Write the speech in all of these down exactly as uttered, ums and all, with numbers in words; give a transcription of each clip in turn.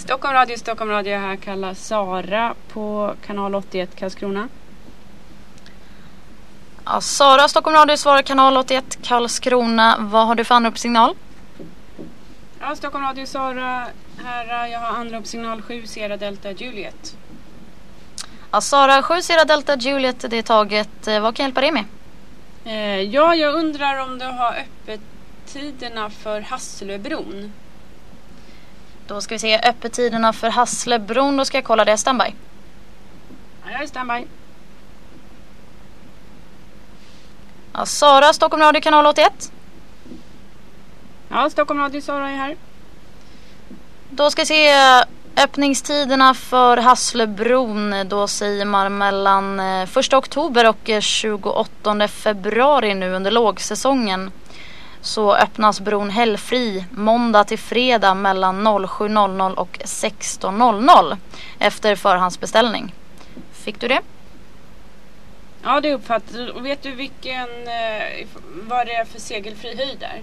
Stockholm Radio, Stockholm Radio, här kallar Sara på kanal åttioett Karlskrona. Ja, Sara, Stockholm Radio svarar kanal åttioett Karlskrona. Vad har du för anropssignal? Ja, Stockholm Radio, Sara här. Jag har anropssignal sju Sierra Delta Juliet. Ja, Sara, sju Sierra Delta Juliet, det är taget. Vad kan jag hjälpa dig med? Eh, ja, jag undrar om du har öppettiderna för Hasslöbron. Då ska vi se öppettiderna för Hasslöbron. Då ska jag kolla det. Standby. Ja, jag är standby. Ja, Sara, Stockholm Radio, kanal åttioett. Ja, Stockholm Radio, Sara är här. Då ska vi se öppningstiderna för Hasslöbron. Då säger man mellan första oktober och tjugoåttonde februari nu under lågsäsongen. Så öppnas bron helgfri måndag till fredag mellan sju och sexton efter förhandsbeställning. Fick du det? Ja, det uppfattar. Och vet du vilken, vad det är för segelfri höjd där?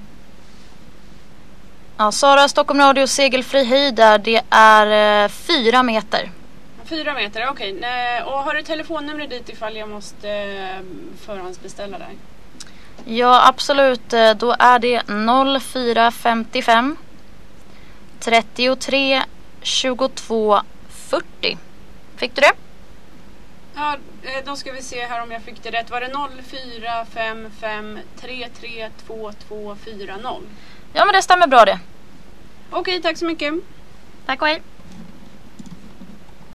Ja, Sara, Stockholm Radio, segelfri höjd där, det är fyra meter. Fyra meter, okej. Okay. Och har du telefonnummer dit ifall jag måste förhandsbeställa där? Ja, absolut. Då är det noll fyra femtiofem trettiotre tjugotvå fyrtio. Fick du det? Ja, då ska vi se här om jag fick det rätt. Var det noll fyra femtiofem trettiotre tjugotvå fyrtio? Ja, men det stämmer bra det. Okej, tack så mycket. Tack och hej.